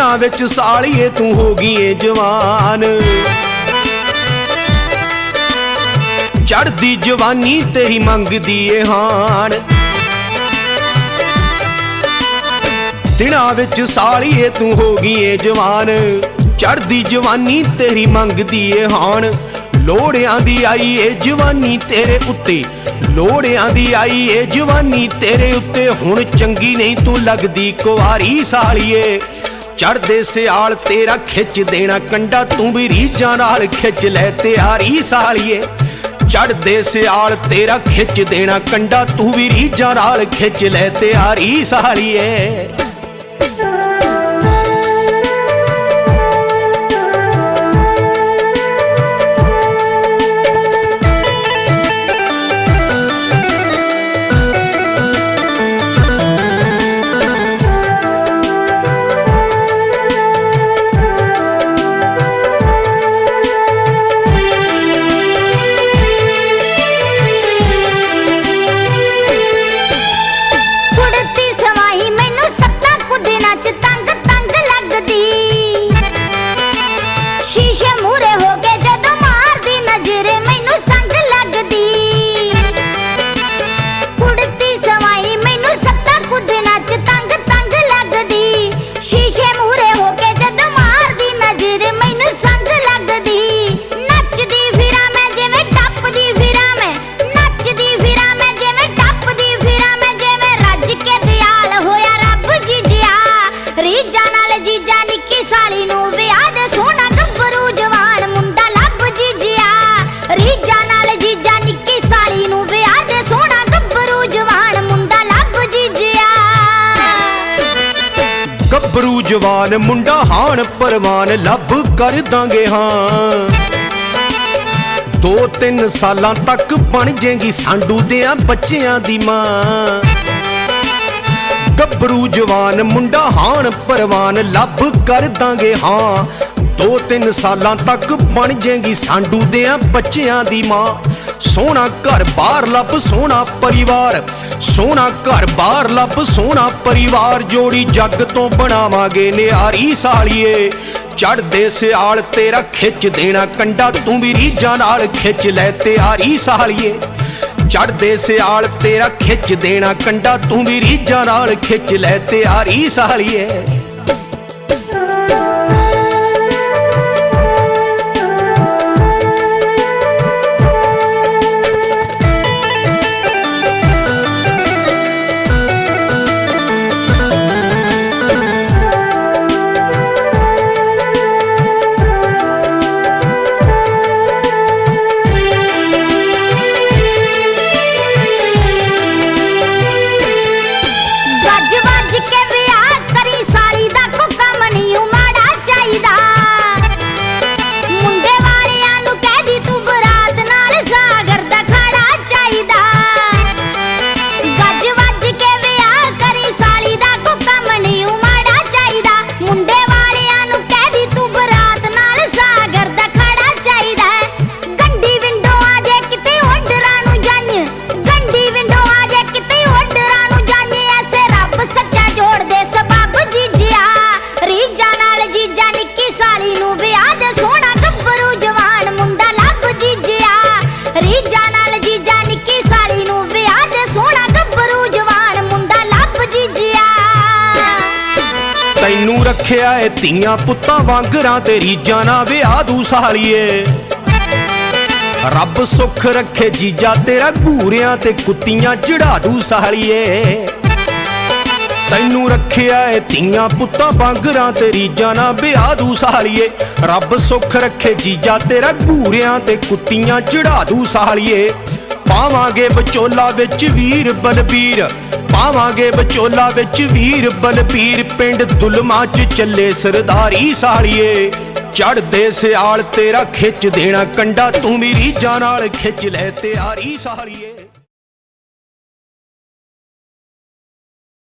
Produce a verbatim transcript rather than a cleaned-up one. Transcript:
दिनां विच सालिए तू हो गई ए जवान। चढ़दी जवानी तेरी मंगदी ए हान। दिनां विच सालिए तू हो गई ए जवान। चढ़दी जवानी तेरी मंगदी ए हान। लोड़ियां दी आई ए जवानी तेरे उत्ते, लोड़ियां दी आई ए जवानी तेरे उत्ते। हुण चंगी नहीं तू लगदी कुवारी सालिए। चढ़दे सियाल तेरा खिच देना कंडा, तू भी रीझां नाल खिच लै त्यारी सालिए। चढ़दे सियाल तेरा खिच देना कंडा, तू भी रीझां नाल खिच लै त्यारी सालिए। शीशे मूरे हो के जदों मारदी नजर मैनू संग लगदी। कुड़ती सवाई मैनू सत्ता कुछ नच तंग तंग लगदी। शीशे मूरे हो के जदों मारदी नजर मैनू संग लगदी। नचदी फिरा मैं जिवें टपदी फिरा मैं, नचदी फिरा मैं जिवें टपदी फिरा मैं। जिवें रज के दयाल होया रब जीजिया, रीझां नाल जीजा निक्की साली नूं विआह दे सोहना जवान मुंडा लभ जीजिया। रीझां नाल जीजा निक्की साली नूं विआह दे सोहना गब्बरू जवान मुंडा लभ जीजिया। गब्बरू जवान मुंडा हान परवान लभ कर दांगे हाँ। दो तीन सालां तक बन जेंगी सांडू दियां बच्चियां दी मां। गब्बरू जवान मुंडा हान परवान लभ कर दांगे हाँ। दो तीन सालां तक बन जेंगी सांडू दियां बच्चियां दी मां। सोहना घर बार लभ सोहना परिवार, सोहना घर बार लभ सोहना परिवार। जोड़ी जग तो बनावांगे नियारी सालिए। चढ़दे सियाल तेरा खिच देना कंडा, तू भी रीझां नाल खिच लै त्यारी सालिए। चढ़दे सियाल तेरा खिच देना कंडा, तू भी रीझां नाल खिच लै त्यारी सालिए। तैनू रखिया है धीआं पुत्तां वांगरां ते रीझां नाल विआह दू सालिए। रब सुख रखे जीजा तेरा घूरियां ते कुत्तियां चढ़ा दू सालिए। तैनू रखिया है धीआं पुत्तां वांगरां ते रीझां नाल विआह दू सालिए। रब सुख रखे जीजा तेरा घूरियां ते कुत्तियां चढ़ा दू सालिए। पावांगे विचोला विच वीर बलबीर, पावांगे विचोला विच वीर बलबीर। पिंड दुलमा च चले सरदारी सालिए। चढ़दे सियाल तेरा खिच देना कंडा, तू भी रीझां नाल खिच लै त्यारी सालिए।